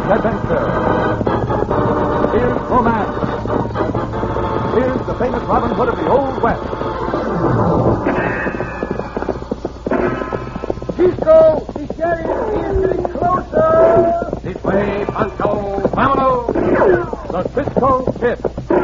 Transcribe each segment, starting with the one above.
adventure. Here's romance. Here's the famous Robin Hood of the Old West. Cisco, the sheriff, he is getting closer. This way, Pancho. Vámonos. The Cisco Kid.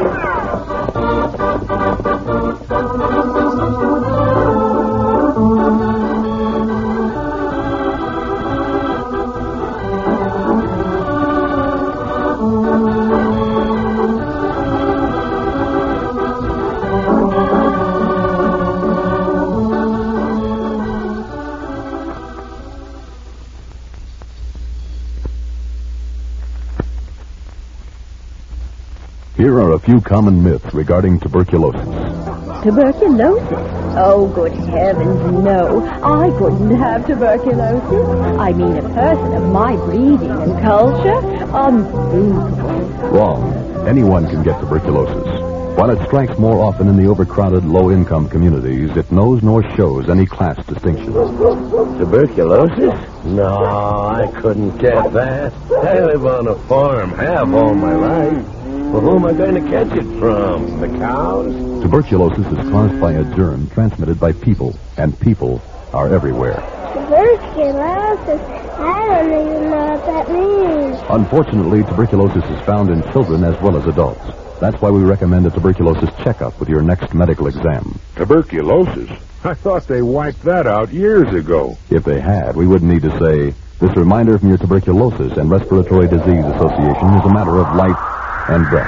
Here are a few common myths regarding tuberculosis. Tuberculosis? Oh, good heavens, no. I couldn't have tuberculosis. I mean, a person of my breeding and culture? Unthinkable. Wrong. Anyone can get tuberculosis. While it strikes more often in the overcrowded, low-income communities, it knows nor shows any class distinctions. Tuberculosis? No, I couldn't get that. I live on a farm, have all my life. Well, who am I going to catch it from? The cows? Tuberculosis is caused by a germ transmitted by people, and people are everywhere. Tuberculosis? I don't even know what that means. Unfortunately, tuberculosis is found in children as well as adults. That's why we recommend a tuberculosis checkup with your next medical exam. Tuberculosis? I thought they wiped that out years ago. If they had, we wouldn't need to say, this reminder from your Tuberculosis and Respiratory Disease Association is a matter of life and breath.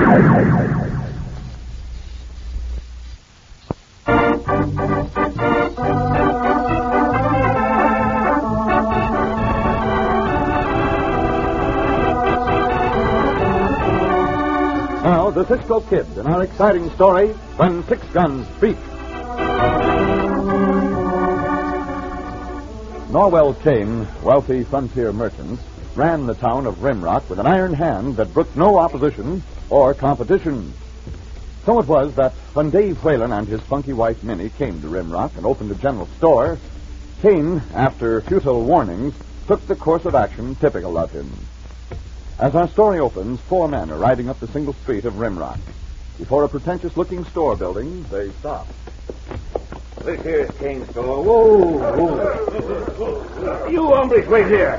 Now, the Cisco Kid in our exciting story, When Six Guns Speak. Norwell Kane, wealthy frontier merchant, ran the town of Rimrock with an iron hand that brooked no opposition or competition. So it was that when Dave Whalen and his funky wife Minnie came to Rimrock and opened a general store, Kane, after futile warnings, took the course of action typical of him. As our story opens, four men are riding up the single street of Rimrock. Before a pretentious-looking store building, they stop. This here's Kane's store. Whoa, whoa. You hombres, wait here.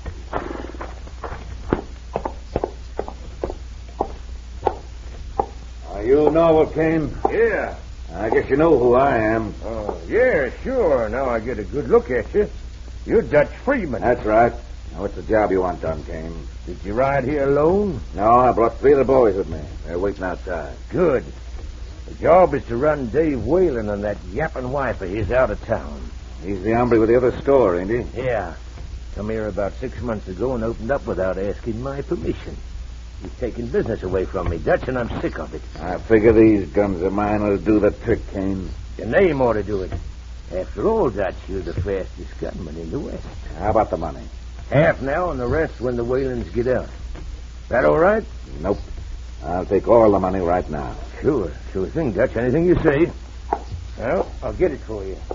You Norwell Kane? Yeah. I guess you know who I am. Oh, yeah, sure. Now I get a good look at you. You're Dutch Freeman. That's right. Now, what's the job you want done, Kane? Did you ride here alone? No, I brought three of the boys with me. They're waiting outside. Good. The job is to run Dave Whalen and that yapping wife of his out of town. He's the hombre with the other store, ain't he? Yeah. Come here about 6 months ago and opened up without asking my permission. He's taking business away from me, Dutch, and I'm sick of it. I figure these guns of mine will do the trick, Kane. Your name ought to do it. After all, Dutch, you're the fastest gunman in the West. How about the money? Half now and the rest when the Whalens get out. That all right? Nope. I'll take all the money right now. Sure thing, Dutch. Anything you say. Well, I'll get it for you.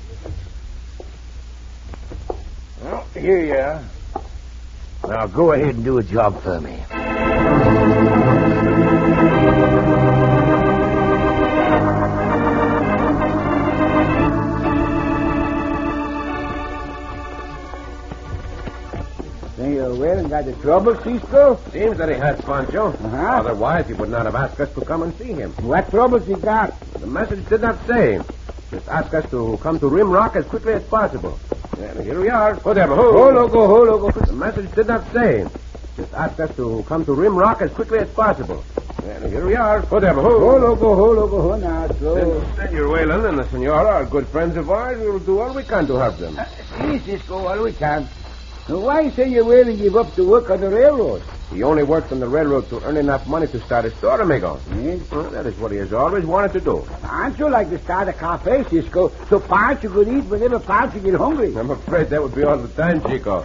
Well, here you are. Now go ahead and do a job for me. Senor Whalen got the trouble, Cisco? Seems that he has, Pancho. Uh-huh. Otherwise, he would not have asked us to come and see him. What troubles he got? The message did not say. Just asked us to come to Rimrock as quickly as possible. And here we are. Whatever. Ho, loco. The message did not say. Just asked us to come to Rimrock as quickly as possible. And here we are. Whatever. Ho, loco, now, so. Since Senor Whalen and the Senora are good friends of ours, we will do all we can to help them. See, Cisco, all we can. Now, why Senor Whalen give up to work on the railroad? He only worked on the railroad to earn enough money to start a store, amigo. Yes. Well, that is what he has always wanted to do. Pancho like to start a cafe, Cisco, so Pancho could eat whenever Pancho get hungry. I'm afraid that would be all the time, Chico.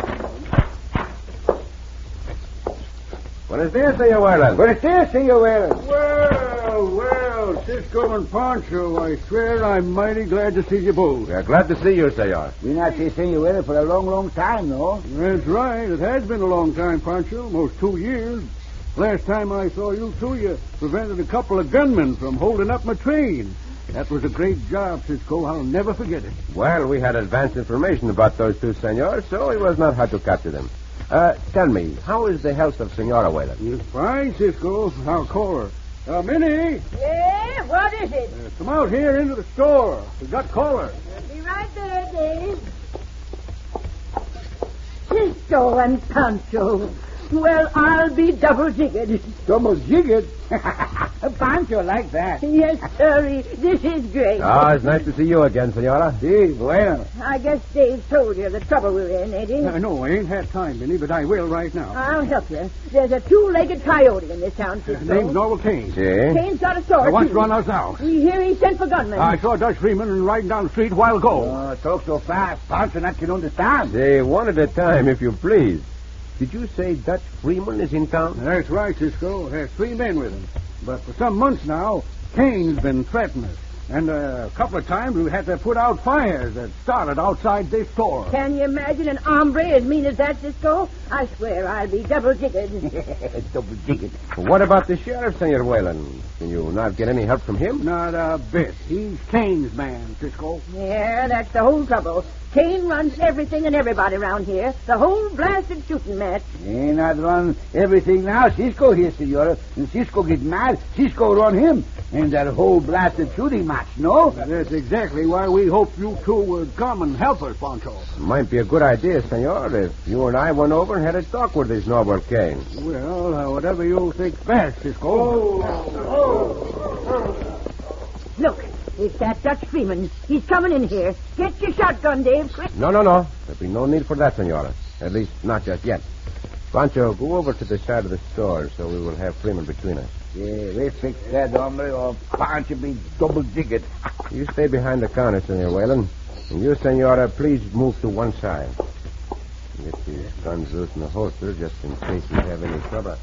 Buenos dias, Senor Whalen. Buenos dias, Senor Whalen. Well, Cisco and Pancho, I swear I'm mighty glad to see you both. We're glad to see you, senor. We not see Senor for a long, long time, no? That's right. It has been a long time, Pancho. Almost 2 years. Last time I saw you two, you prevented a couple of gunmen from holding up my train. That was a great job, Cisco. I'll never forget it. Well, we had advance information about those two senors, so it was not hard to capture them. Tell me, how is the health of Senora Whalen? Fine, Cisco. I'll call her. Minnie! Yeah, what is it? Come out here into the store. We got callers. I'll be right there, Dave. Cisco and Pancho. Well, I'll be double-jiggered. Double-jiggered? Pancho like that. Yes, sirree. This is great. Ah, it's nice to see you again, senora. Si, bueno. I guess Dave told you the trouble we're in, ain't he? No, I ain't had time, Minnie, but I will right now. I'll help you. There's a two-legged coyote in this town, Cisco. His name's Norval Kane. See? Kane's got a sword, He wants too. to run us out. We hear he sent for gunmen. I saw Dutch Freeman riding down the street a while ago. Talk so fast. Pancho not can understand. Say, one at a time, if you please. Did you say Dutch Freeman is in town? That's right, Cisco. There's 3 men with him. But for some months now, Kane's been threatening us. And a couple of times we had to put out fires that started outside this store. Can you imagine an hombre as mean as that, Cisco? I swear I'll be double-jiggered. Double-jiggered. What about the sheriff, Senor Whalen? Can you not get any help from him? Not a bit. He's Kane's man, Cisco. Yeah, that's the whole trouble. Kane runs everything and everybody around here. The whole blasted shooting match. He not run everything now. Cisco here, senora. And Cisco get mad. Cisco run him. And that whole blasted shooting match, no? That's exactly why we hoped you two would come and help us, Pancho. Might be a good idea, senor, if you and I went over and had a talk with this Norval Kane. Well, whatever you think best, Cisco. Look, it's that Dutch Freeman. He's coming in here. Get your shotgun, Dave, quick. No. There'll be no need for that, senora. At least, not just yet. Pancho, go over to the side of the store so we will have Freeman between us. Yeah, we fix that, hombre, or Pancho be double-jiggered. You stay behind the counter, Senor Whalen. And you, senora, please move to one side. Get these guns loose in the holster just in case we have any trouble.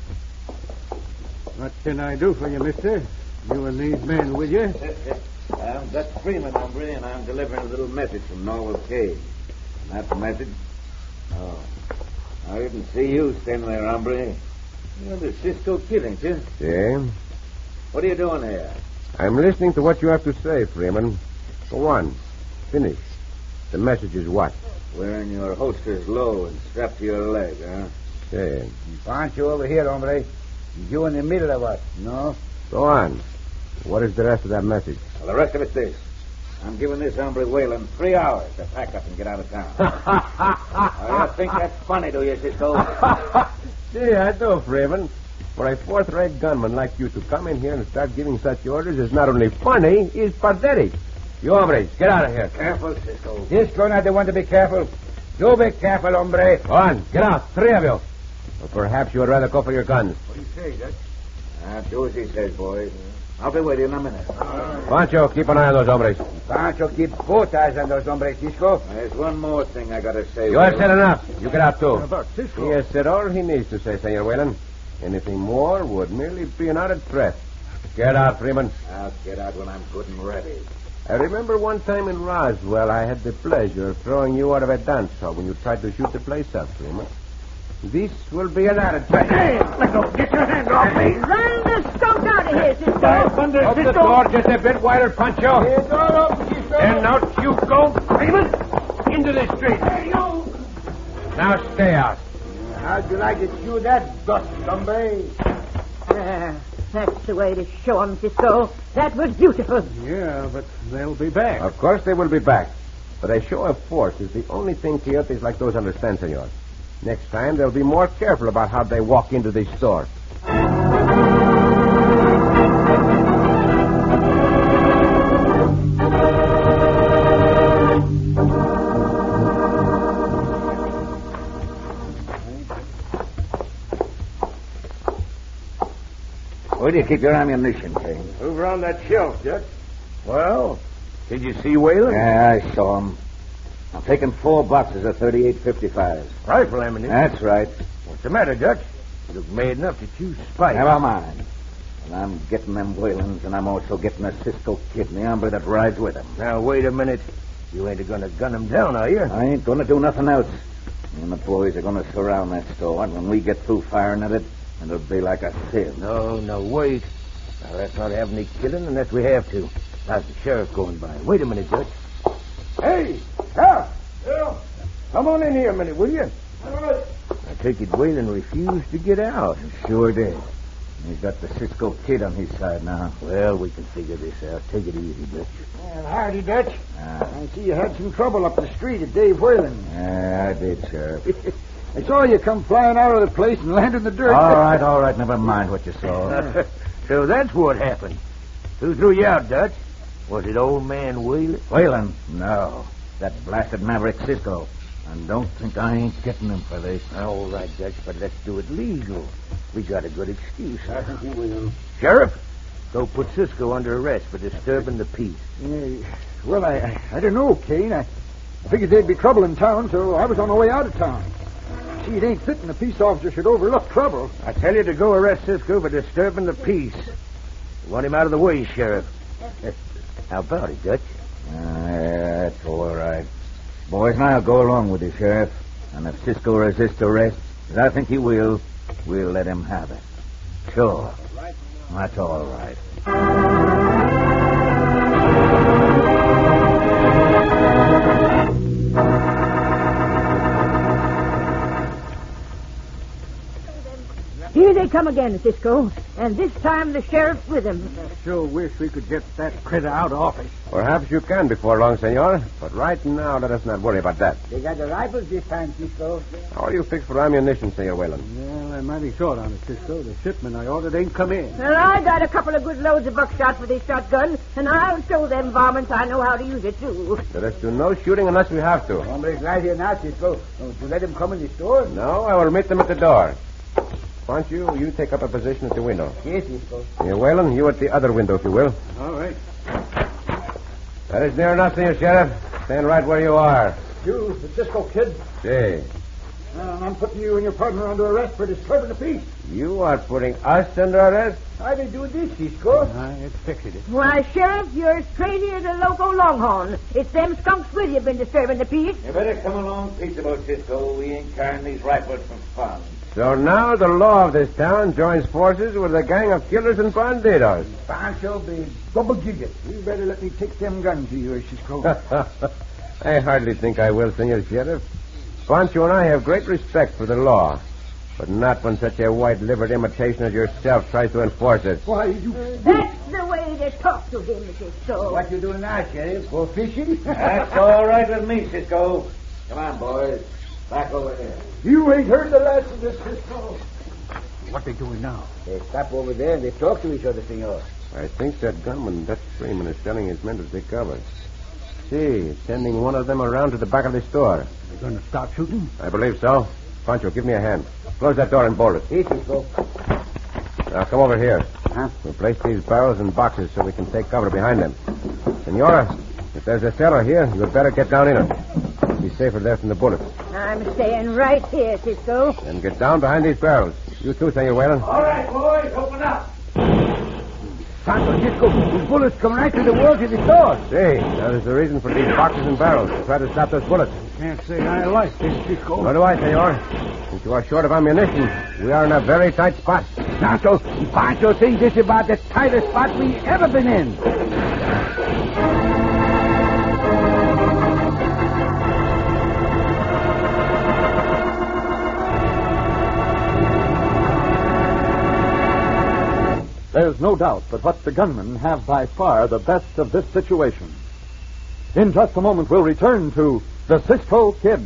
What can I do for you, mister? You and these men with you? I'm Dutch Freeman, hombre, and I'm delivering a little message from Norval Kane. That's the message? Oh. I didn't see you standing there, hombre. You're the Cisco Kid, ain't you? Yeah? What are you doing here? I'm listening to what you have to say, Freeman. Go on. Finish. The message is what? Wearing your holsters low and strapped to your leg, huh? Say. Pancho over here, hombre. You in the middle of us, no? Go on. What is the rest of that message? Well, the rest of it's this. I'm giving this hombre Whalen 3 hours to pack up and get out of town. Oh, you think that's funny, do you, Cisco? See, I do, Freeman. For a fourth-rate gunman like you to come in here and start giving such orders is not only funny, it's pathetic. You hombres, get out of here. Careful, Cisco. Cisco not the one to be careful. You be careful, hombre. Go on, get out, 3 of you. Or perhaps you would rather go for your guns. What do you say, Dutch? Do as he says, boys. I'll be with you in a minute. Pancho, keep an eye on those hombres. Pancho keep both eyes on those hombres, Cisco. There's one more thing I gotta say. You have said enough. You get out, too. About Cisco? He has said all he needs to say, Senor Whalen. Anything more would merely be an added threat. Get out, Freeman. I'll get out when I'm good and ready. I remember one time in Roswell, I had the pleasure of throwing you out of a dance hall when you tried to shoot the place up, Freeman. This will be an added threat. Hey, let go. Get your hand off me. Run the skunk out of here, Cisco. Open the door just a bit wider, Pancho. It's all open, Cisco. And out you go, Freeman, into the street. Hey, you. Now stay out. How'd you like to chew that dust, hombre? That's the way to show 'em, Cisco. That was beautiful. Yeah, but they'll be back. Of course they will be back. But a show of force is the only thing coyotes like those understand, senor. Next time, they'll be more careful about how they walk into the store. Where do you keep your ammunition, Kane? Over on that shelf, Dutch. Well, did you see Whalen? Yeah, I saw him. I'm taking 4 boxes of 38.55s. Rifle ammunition. That's right. What's the matter, Dutch? You look mad enough to choose spite. Never mind. And I'm getting them Whalens, and I'm also getting a Cisco Kid and the hombre that rides with him. Now, wait a minute. You ain't going to gun him down, are you? I ain't going to do nothing else. Me and the boys are going to surround that store, and when we get through firing at it, it'll be like a sieve. No, wait. Now, let's not have any killing unless we have to. How's the sheriff going by? Wait a minute, Dutch. Hey, Sheriff! Yeah. Come on in here a minute, will you? I take it Whalen refused to get out. Sure did. He's got the Cisco Kid on his side now. Well, we can figure this out. Take it easy, Dutch. Well, howdy, Dutch. I see you had some trouble up the street at Dave Whalen. I did, Sheriff. I saw you come flying out of the place and land in the dirt. All right. Never mind what you saw. So that's what happened. Who threw you out, Dutch? Was it old man Whalen? Whalen? No. That blasted maverick Cisco. And don't think I ain't getting him for this. All right, Dutch, but let's do it legal. We got a good excuse. I think he will. Sheriff, go put Cisco under arrest for disturbing the peace. Well, I don't know, Kane. I figured there'd be trouble in town, so I was on my way out of town. See, it ain't fitting a peace officer should overlook trouble. I tell you to go arrest Cisco for disturbing the peace. You want him out of the way, Sheriff. How about it, Dutch? That's all right. Boys, and I'll go along with you, Sheriff. And if Cisco resists arrest, as I think he will, we'll let him have it. Sure. That's all right. Here they come again, Cisco. And this time the sheriff's with him. Sure wish we could get that critter out of office. Perhaps you can before long, senor. But right now, let us not worry about that. They got the rifles this time, Cisco. How are you fixed for ammunition, Senor Whalen? Well, I'm mighty short on it, Cisco. The shipment I ordered ain't come in. Well, I got a couple of good loads of buckshot for this shotgun, and I'll show them varmints I know how to use it, too. Let us do no shooting unless we have to. Hombre's right here now, Cisco. Don't you let him come in the store? No, I will meet them at the door. Pancho, you take up a position at the window. Yes, Cisco. Senor Whalen, you at the other window, if you will. All right. That is near enough, Senor Sheriff. Stand right where you are. You, the Cisco Kid. See. I'm putting you and your partner under arrest for disturbing the peace. You are putting us under arrest? Why they do this, Cisco? I expected it. Why, Sheriff, you're as crazy as a loco longhorn. It's them skunks with you been disturbing the peace. You better come along peaceable, Cisco. We ain't carrying these rifles from fun. So now the law of this town joins forces with a gang of killers and bandidos. Pancho be double-jigged. You better let me take them guns of yours, Cisco. I hardly think I will, Senor Sheriff. Pancho and I have great respect for the law, but not when such a white-livered imitation as yourself tries to enforce it. Why, you... That's the way to talk to him, Cisco. What you doing now, Sheriff? Go fishing? That's all right with me, Cisco. Come on, boys. Back over there. You ain't heard the last of this, Cisco. What they doing now? They stop over there and they talk to each other, senor. I think that gunman, Dutch Freeman, is telling his men to take cover. See, sending one of them around to the back of the store. They're going to start shooting? I believe so. Pancho, give me a hand. Close that door and bolt it. Here, Cisco. Now, come over here. Huh? We'll place these barrels in boxes so we can take cover behind them. Senora, if there's a cellar here, you'd better get down in it. You'll be safer there from the bullets. I'm staying right here, Cisco. Then get down behind these barrels. You too, Senor Whalen. All right, boys. Open up. Pancho, Cisco, these bullets come right through the walls of the store. See, that is the reason for these boxes and barrels, to try to stop those bullets. Can't say I like this, Cisco. So do I, senor. Since you are short of ammunition, we are in a very tight spot. Pancho thinks this is about the tightest spot we've ever been in. There's no doubt but what the gunmen have by far the best of this situation. In just a moment, we'll return to the Cisco Kid.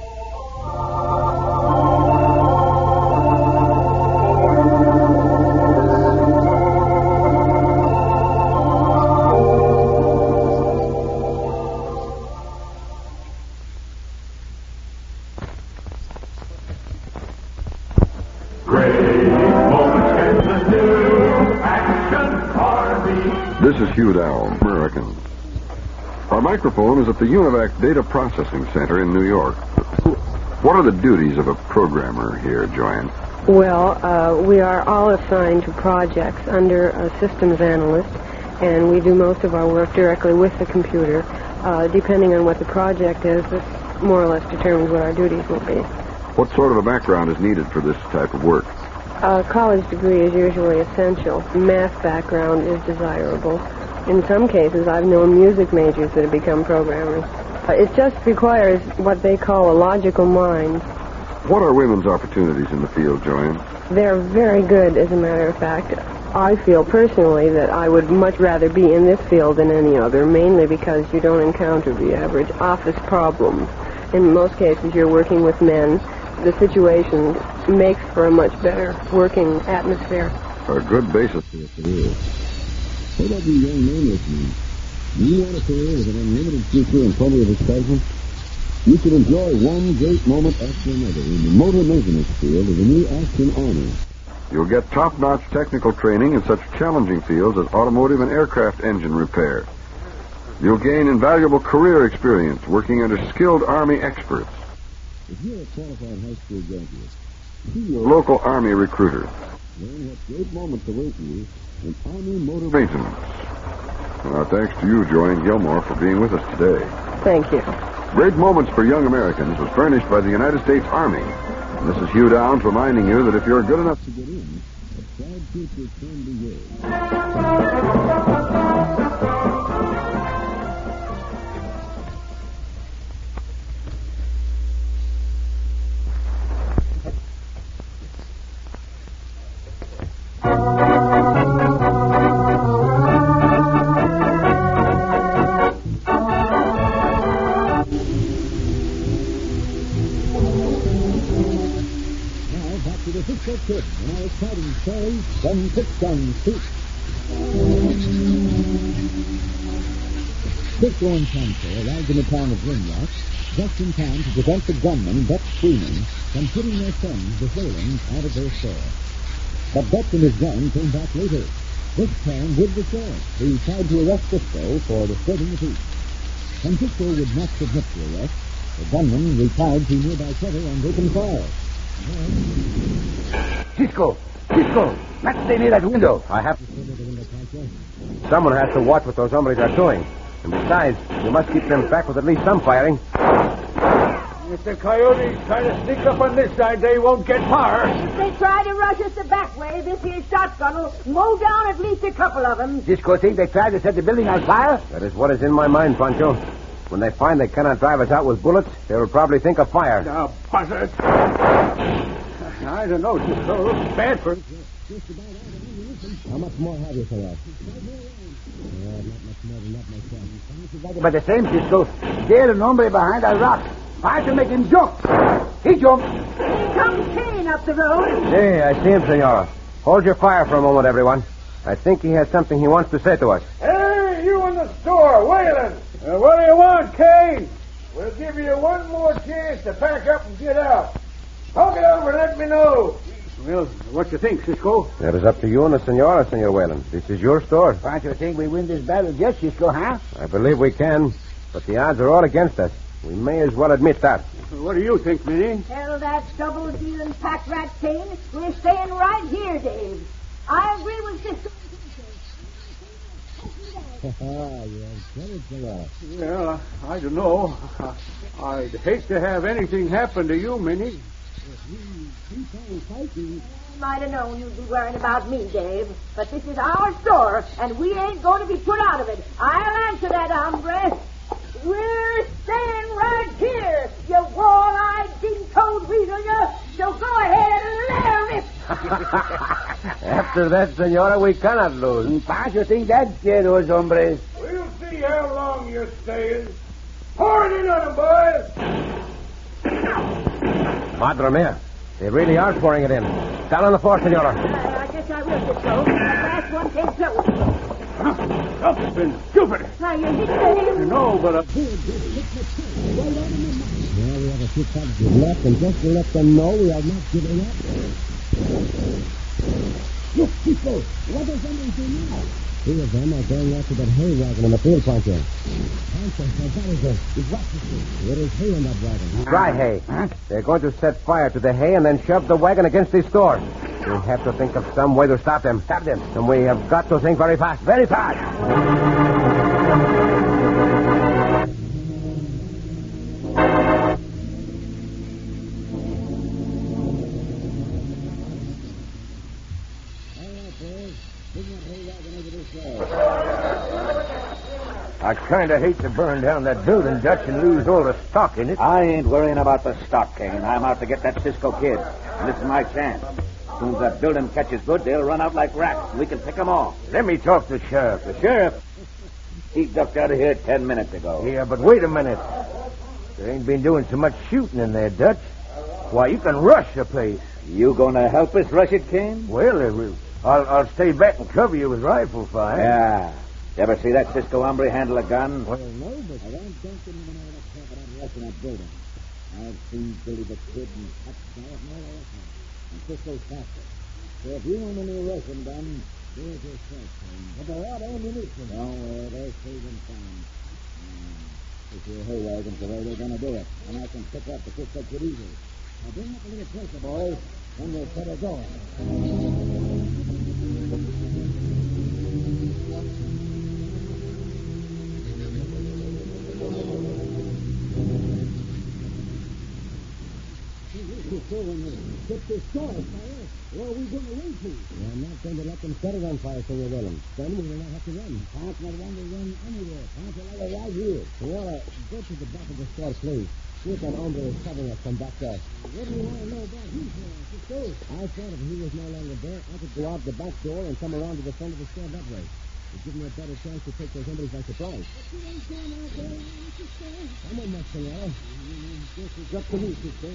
This is Hugh Dow, American. Our microphone is at the UNIVAC Data Processing Center in New York. What are the duties of a programmer here, Joanne? Well, we are all assigned to projects under a systems analyst, and we do most of our work directly with the computer. Depending on what the project is, this more or less determines what our duties will be. What sort of a background is needed for this type of work? A college degree is usually essential. Math background is desirable. In some cases, I've known music majors that have become programmers. It just requires what they call a logical mind. What are women's opportunities in the field, Joanne? They're very good, as a matter of fact. I feel personally that I would much rather be in this field than any other, mainly because you don't encounter the average office problem. In most cases, you're working with men. The situation makes for a much better working atmosphere. A good basis for a career. What about you young men listening? Do you want a career with an unlimited future and plenty of excitement? You can enjoy one great moment after another in the motor maintenance field of the new Aston Army. You'll get top-notch technical training in such challenging fields as automotive and aircraft engine repair. You'll gain invaluable career experience working under skilled Army experts. If you're a qualified high school graduate, See your local Army recruiter. learn what great moments await you in Army motor Maintenance. Thanks to you, Joanne Gilmore, for being with us today. Thank you. Great Moments for Young Americans was furnished by the United States Army. And this is Hugh Downs reminding you that if you're good enough to get in, a proud future can be yours. Kid, and our exciting story from Pittston Street. Cisco and Tonto arrived in the town of Rimrock just in time to prevent the gunman, Butch Freeman, from putting their sons, the Whalens, out of their store. But Butch and his gang came back later, this time with the sheriff, who tried to arrest Cisco for disturbing the peace. When Cisco would not submit to arrest, the gunman retired to nearby cover and opened fire. Cisco! Not stay near that window. I have to. Someone has to watch what those hombres are doing. And besides, we must keep them back with at least some firing. If the coyotes try to sneak up on this side, they won't get far. If they try to rush us the back way, this here shotgun will mow down at least a couple of them. Cisco think they tried to set the building on fire? That is what is in my mind, Pancho. When they find they cannot drive us out with bullets, they will probably think of fire. Now, buzzard. I don't know, Cisco. It looks bad for us. How much more have you for us? Not much more than that myself. But the same, Cisco. There's an hombre behind that rock. I can make him jump. He jumped. Here comes Kane up the road. Hey, I see him, Senora. Hold your fire for a moment, everyone. I think he has something he wants to say to us. Hey, you in the store, Whalen. What do you want, Kane? We'll give you one more chance to pack up and get out. Talk it over and let me know. Well, what you think, Cisco? That is up to you and the Senora, Senor Whalen. This is your store. Don't you think we win this battle yet, Cisco, huh? I believe we can, but the odds are all against us. We may as well admit that. What do you think, Minnie? Tell that double-dealing pack rat Kane we're staying right here, Dave. I agree with Cisco. Well, I don't know. I'd hate to have anything happen to you, Minnie. Might have known you'd be worrying about me, Dave. But this is our store, and we ain't going to be put out of it. I'll answer that, hombre. We're staying right here, you wall-eyed, din-toed weasel, you. So go ahead and let her rip. After that, Senora, we cannot lose. Don't you think that scared those hombres? We'll see how long you're staying. Pour it in on them, boys. Madre mia. They really are pouring it in. Down on the floor, Senora. I guess I will, Cisco. That last one came close. It's been stupid. Now, you hit Dave. No, but Well, we have a few cartridges left, and just to let them know we are not giving up. Look, Cisco, what does somebody do now? Two of them are going after that hay wagon in the field, Pancho. Pancho, that is it. He's watching you. There is hay in that wagon. Dry hay. Huh? They're going to set fire to the hay and then shove the wagon against these stores. We have to think of some way to stop them. Stop them. And we have got to think very fast. Very fast. I kind of hate to burn down that building, Dutch, and lose all the stock in it. I ain't worrying about the stock, Kane. I'm out to get that Cisco kid. And this is my chance. As soon as that building catches good, they'll run out like rats, and we can pick them off. Let me talk to the sheriff. The sheriff? He ducked out of here 10 minutes ago. Yeah, but wait a minute. There ain't been doing so much shooting in there, Dutch. Why, you can rush the place. You gonna help us rush it, Kane? Well, I'll stay back and cover you with rifle fire. Yeah. You ever see that Cisco hombre handle a gun? Well, no, but I don't think anyone ever talk about rushing that building. I've seen Billy the Kid and Upstart and all the rest of them. And Cisco's faster. So if you want a new Russian gun, do it yourself, Kane. But there are ammunition. Don't worry, they're saving time. If your hay wagon's the way they're going to do it, and I can pick up the Cisco Kid easily. Now bring up a little closer, boys, and we'll set her going. Get this started, fire. Where are we going to run to? We're not going to let them set it on fire, so we're willing. Then we will not have to run. Can't not want to run anywhere. Can't allow it right here. Well, go to the back of the store, please. See if that hombre is covering us from back there. What do you want to know about him, Cisco? I thought if he was no longer there, I could go out the back door and come around to the front of the store that way. It'd give me a better chance to take those hombres by surprise. But you ain't going out there, Cisco. Come on, Senor. This is up to me, Cisco.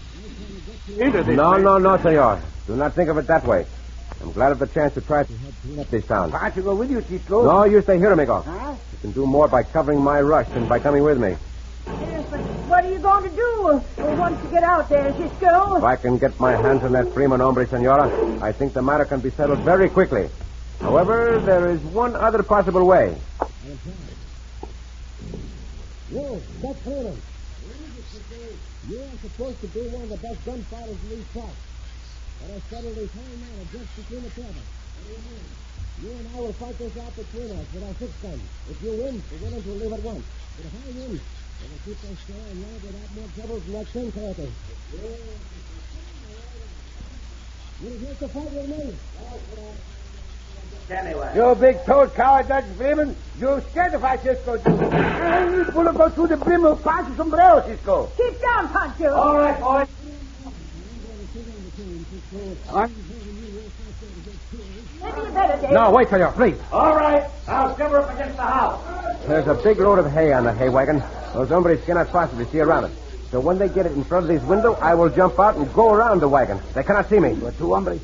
No, senor. Do not think of it that way. I'm glad of the chance to try to help clean up this town. Why don't you go with you, Cisco? No, you stay here, amigo. Huh? You can do more by covering my rush than by coming with me. Yes, but what are you going to do once you get out there, Cisco? If I can get my hands on that Freeman hombre, senora, I think the matter can be settled very quickly. However, there is one other possible way. Whoa, that's Freeman. You are supposed to be one of the best gunfighters in these parts. But I settled this whole matter just between the two of us. What do you mean? You and I will fight this out between us with our 6-gun. If you win, we're willing to leave at once. But if I win, we'll keep our store and land without more trouble from that thing character. You're here to fight with me. Anyway. You big toad coward, Dutch Freeman. You're scared to fight Cisco. You pull him go through the brim of Pancho sombrero, Cisco. Keep down, Pancho. All right, boys. Maybe you better, Dave. No, wait, senor, please. All right. I'll cover up against the house. There's a big load of hay on the hay wagon. Those hombres cannot possibly see around it. So when they get it in front of this window, I will jump out and go around the wagon. They cannot see me. But two hombres.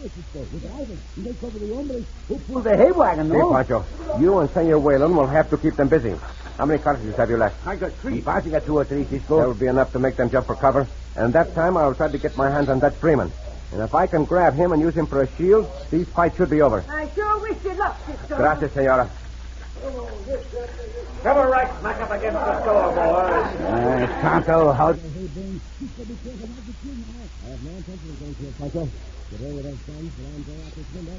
Who pulled the hay wagon, no? See, Pancho, you and Senor Whalen will have to keep them busy. How many cartridges have you left? I got 3. Pancho got 2 or 3, Cisco. That will be enough to make them jump for cover. And that time I will try to get my hands on Dutch Freeman. And if I can grab him and use him for a shield, these fights should be over. I sure wish you luck, Cisco. Gracias, senora. Cover right smack up against the door, boys. Tonto, how... I have no intention of going to it, Pancho. Get over those guns, but I'm going out this window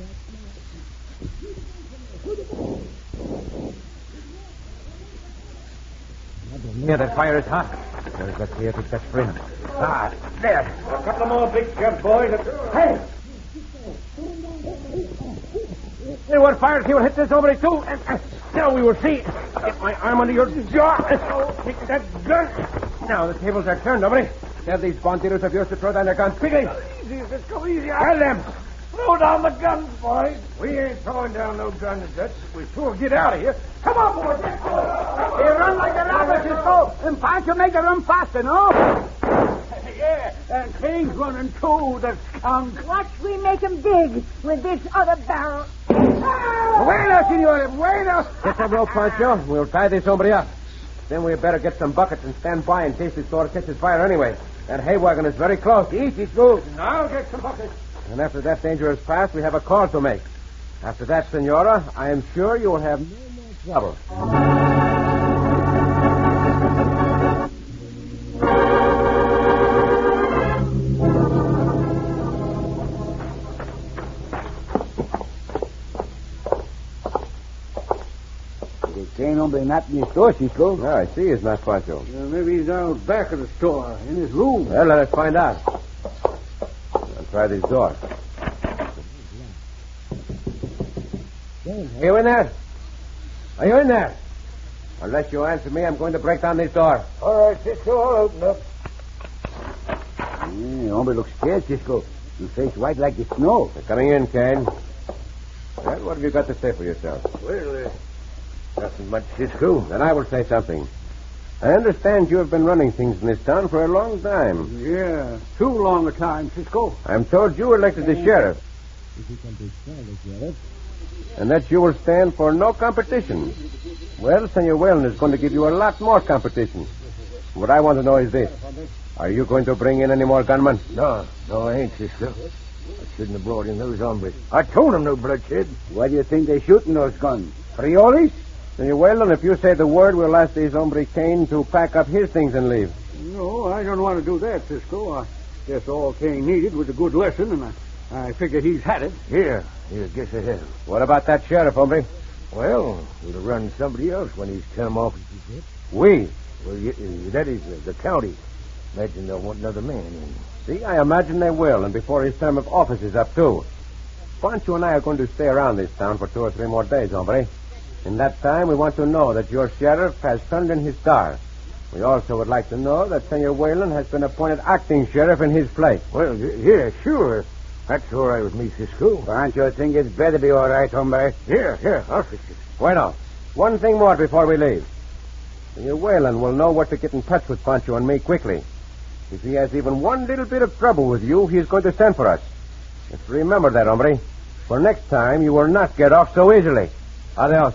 right now. Yeah, that fire is hot. Let's see if it's Dutch Freeman. Ah, there. A couple more big jump, boys. Hey! Anyone fires, he will hit this hombre, too. Now we will see. Get my arm under your jaw. Take that gun. Now the tables are turned, hombre. Tell these bandidos of yours to throw down their guns quickly. Easy, Cisco, easy. Tell them. Throw down the guns, boys. We ain't throwing down no guns, Dutch. We sure get out of here. Come on, boys. They run like a rabbit, Cisco. And Pancho make it run faster, no? Yeah, and Kane's running too, the skunk. Watch we make him dig with this other barrel. Bueno, senor, bueno. Get some rope, Pancho. We'll tie this hombre up. Then we better get some buckets and stand by in case this store catches fire anyway. That hay wagon is very close. Easy, Cisco. I'll get some buckets. And after that danger is past, we have a call to make. After that, Senora, I am sure you will have no more trouble. Ain't hombre not in the store, Cisco. No, I see he's not, Pancho. Maybe he's out back of the store, in his room. Well, let us find out. I'll try this door. Are you in there? Are you in there? Unless you answer me, I'm going to break down this door. All right, Cisco, I'll open up. Hombre looks scared, Cisco. His face white like the snow. They're coming in, Kane. Well, what have you got to say for yourself? Well, nothing much, Cisco. Then I will say something. I understand you have been running things in this town for a long time. Yeah, too long a time, Cisco. I'm told you were elected the sheriff. And that you will stand for no competition. Well, Senor Whalen is going to give you a lot more competition. What I want to know is this. Are you going to bring in any more gunmen? No, I ain't, Cisco. I shouldn't have brought in those hombres. I told them no bloodshed. Why do you think they're shooting those guns? Friolis? Senor Whalen, if you say the word, we'll ask this hombre Kane to pack up his things and leave. No, I don't want to do that, Cisco. I guess all Kane needed was a good lesson, and I figure he's had it. Here, guess I have. What about that sheriff, hombre? Well, we'll run somebody else when he's come off. We? Well, that is the county. Imagine they'll want another man in. See, I imagine they will, and before his term of office is up, too. Pancho and I are going to stay around this town for 2 or 3 more days, hombre. In that time, we want to know that your sheriff has turned in his star. We also would like to know that Senor Whalen has been appointed acting sheriff in his place. Well, yeah, sure. That's all right with me, Cisco. Pancho, I think it's better be all right, hombre. Here, I'll fix it. Bueno, one thing more before we leave. Senor Whalen will know what to get in touch with Pancho and me quickly. If he has even one little bit of trouble with you, he is going to send for us. Just remember that, hombre. For next time, you will not get off so easily. Adios.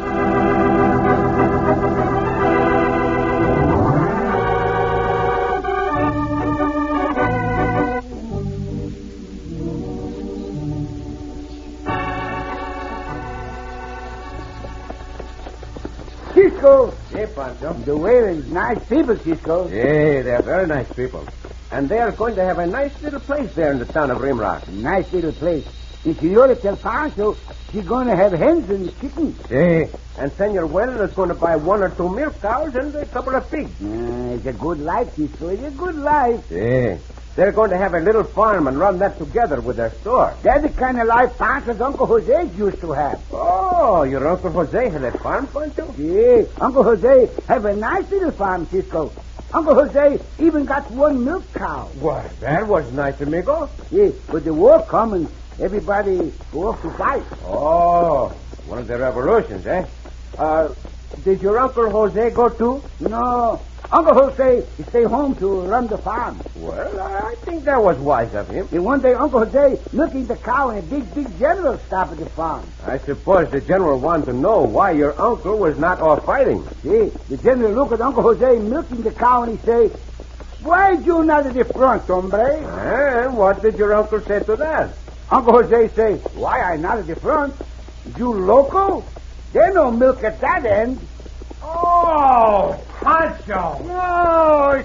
Cisco! Hey, Pancho. The Whalens, nice people, Cisco. Yeah, they're very nice people. And they are going to have a nice little place there in the town of Rimrock. Nice little place. And Senora tell Pancho she's going to have hens and chickens. Yeah, and Senor Whalen is going to buy 1 or 2 milk cows and a couple of pigs. It's a good life, Cisco. It's a good life. Yeah. They're going to have a little farm and run that together with their store. That's the kind of life Pancho's Uncle Jose used to have. Oh, your Uncle Jose had a farm, Pancho? Yeah, Uncle Jose have a nice little farm, Cisco. Uncle Jose even got 1 milk cow. Why, that was nice, amigo. Yeah, but the war come and everybody go off to fight. Oh, one of the revolutions, eh? Did your Uncle Jose go too? No. Uncle Jose stay home to run the farm. Well, I think that was wise of him. And one day Uncle Jose milking the cow and a big general stopped at the farm. I suppose the general wanted to know why your uncle was not off fighting. See, the general looked at Uncle Jose milking the cow and he say, "Why you not at the front, hombre?" And what did your uncle say to that? Uncle Jose say, "Why I not at the front? You local? There no milk at that end." Oh, Pancho! No,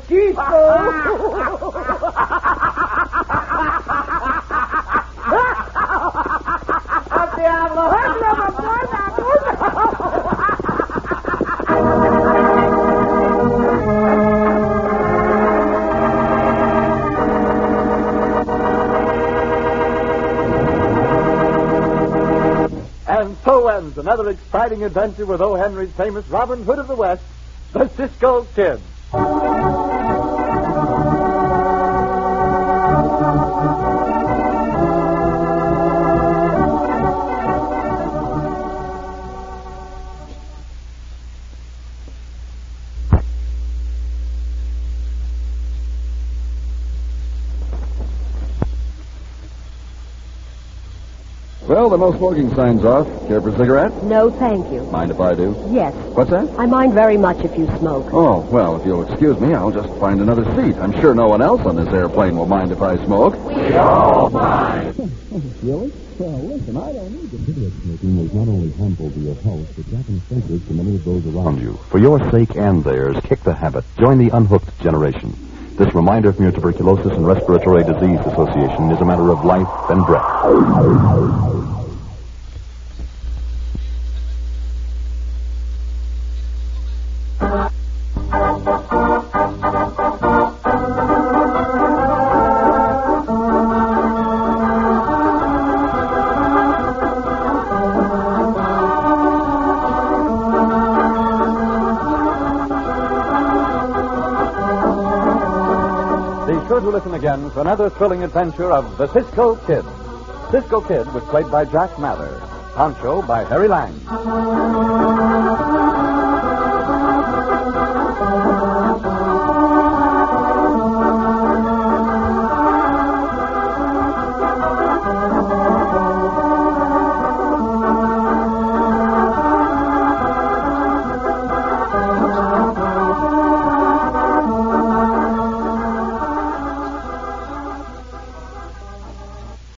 And so ends another exciting adventure with O. Henry's famous Robin Hood of the West, the Cisco Kid. Well, the no smoking sign's off. Care for a cigarette? No, thank you. Mind if I do? Yes. What's that? I mind very much if you smoke. Oh, well, if you'll excuse me, I'll just find another seat. I'm sure no one else on this airplane will mind if I smoke. We all mind. Really? Well, listen, I don't need to. Cigarette smoking is not only harmful to your health, but Japanese sensitive to many of those around you. For your sake and theirs, kick the habit. Join the unhooked generation. This reminder from your Tuberculosis and Respiratory Disease Association is a matter of life and breath. Be sure to listen again for another thrilling adventure of the Cisco Kid. Cisco Kid was played by Jack Mather. Pancho by Harry Lang.